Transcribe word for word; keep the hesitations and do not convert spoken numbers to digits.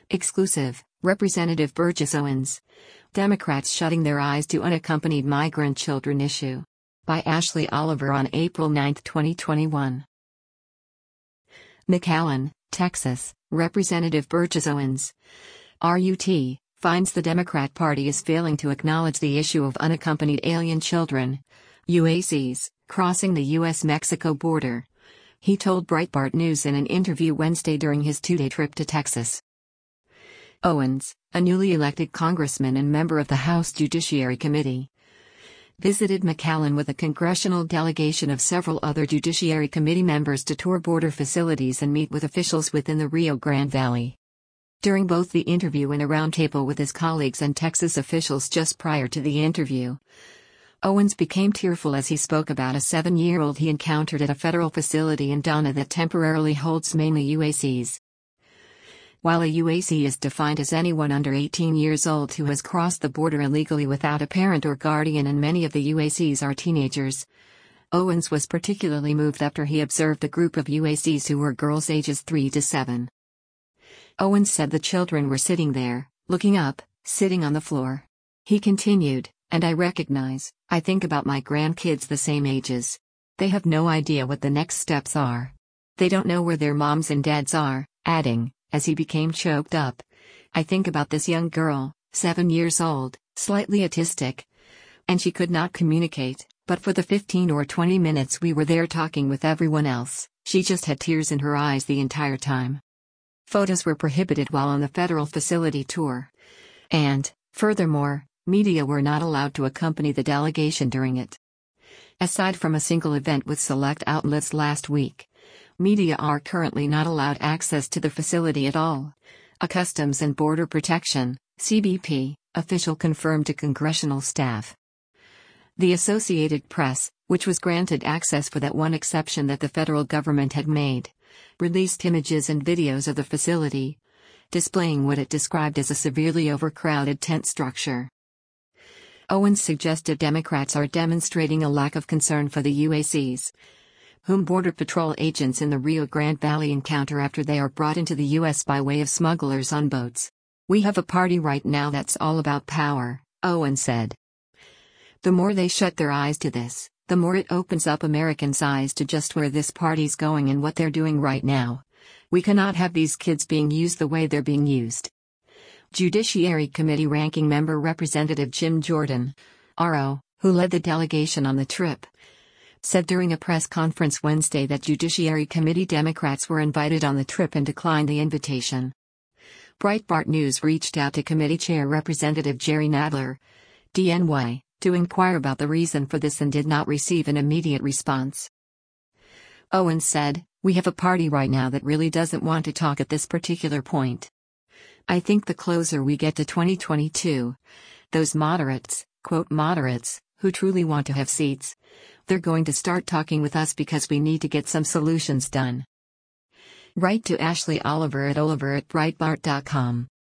Exclusive, Representative Burgess Owens. Democrats shutting their eyes to unaccompanied migrant children issue. By Ashley Oliver on April ninth, twenty twenty-one. McAllen, Texas, Representative Burgess Owens. R U T, finds the Democrat Party is failing to acknowledge the issue of unaccompanied alien children, U A Cs, crossing the U S Mexico border. He told Breitbart News in an interview Wednesday during his two-day trip to Texas. Owens, a newly elected congressman and member of the House Judiciary Committee, visited McAllen with a congressional delegation of several other Judiciary Committee members to tour border facilities and meet with officials within the Rio Grande Valley. During both the interview and a roundtable with his colleagues and Texas officials just prior to the interview, Owens became tearful as he spoke about a seven-year-old he encountered at a federal facility in Donna that temporarily holds mainly U A Cs. While a U A C is defined as anyone under eighteen years old who has crossed the border illegally without a parent or guardian, and many of the U A Cs are teenagers, Owens was particularly moved after he observed a group of U A Cs who were girls ages three to seven. Owens said the children were sitting there, looking up, sitting on the floor. He continued, "And I recognize, I think about my grandkids the same ages. They have no idea what the next steps are. They don't know where their moms and dads are," adding, as he became choked up, "I think about this young girl, seven years old, slightly autistic. And she could not communicate, but for the fifteen or twenty minutes we were there talking with everyone else, she just had tears in her eyes the entire time." Photos were prohibited while on the federal facility tour. And, furthermore, media were not allowed to accompany the delegation during it. Aside from a single event with select outlets last week, media are currently not allowed access to the facility at all. A Customs and Border Protection (C B P) official confirmed to congressional staff. The Associated Press, which was granted access for that one exception that the federal government had made, released images and videos of the facility, displaying what it described as a severely overcrowded tent structure. Owens suggested Democrats are demonstrating a lack of concern for the U A Cs, whom Border Patrol agents in the Rio Grande Valley encounter after they are brought into the U S by way of smugglers on boats. "We have a party right now that's all about power," Owens said. "The more they shut their eyes to this, the more it opens up Americans' eyes to just where this party's going and what they're doing right now. We cannot have these kids being used the way they're being used." Judiciary Committee Ranking Member Representative Jim Jordan, R O, who led the delegation on the trip, said during a press conference Wednesday that Judiciary Committee Democrats were invited on the trip and declined the invitation. Breitbart News reached out to Committee Chair Representative Jerry Nadler, D N Y, to inquire about the reason for this and did not receive an immediate response. Owens said, "We have a party right now that really doesn't want to talk at this particular point. I think the closer we get to twenty twenty-two, those moderates, quote moderates, who truly want to have seats, they're going to start talking with us because we need to get some solutions done." Write to Ashley Oliver at oliver at breitbart dot com.